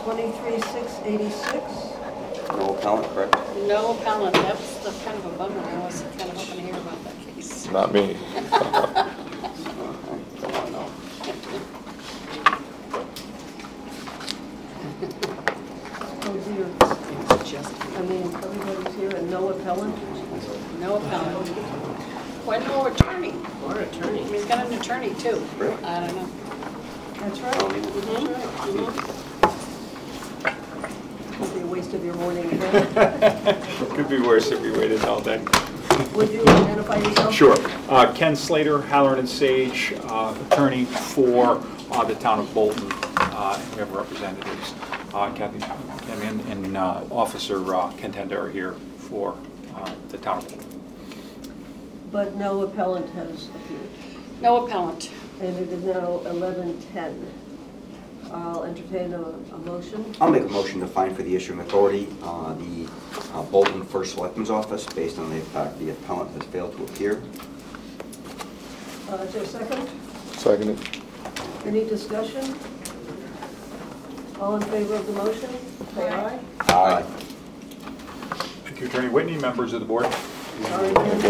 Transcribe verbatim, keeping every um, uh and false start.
twenty-three six eighty-six. No appellant, correct? No appellant, that was the kind of a bummer, I was kind of hoping to hear about that case. Not me. Okay, don't want to know. Oh dear. I mean, everybody's here and no appellant? No appellant. Well, no attorney. Or attorney. He's got an attorney too. Really? I don't know. That's right. Um, Mhm, mhm. Could be a waste of your morning. Could be worse if we waited all day. Would you identify yourself? Sure. Uh, Ken Slater, Halloran and Sage, uh, attorney for uh, the town of Bolton. Uh, We have representatives, uh, Kathy Kim and- and uh, Officer uh, Contender are here for uh, the town of Bolton. But no appellant has appeared. No appellant. And it is now eleven ten. I'll entertain a, a motion. I'll make a motion to find for the issuing authority uh, the uh, Bolton First Selectman's Office based on the fact the appellant has failed to appear. Uh, is there a second? Seconded. Any discussion? All in favor of the motion? Say aye. Aye. Thank you, Attorney Whitney, members of the board. Sorry, Ken.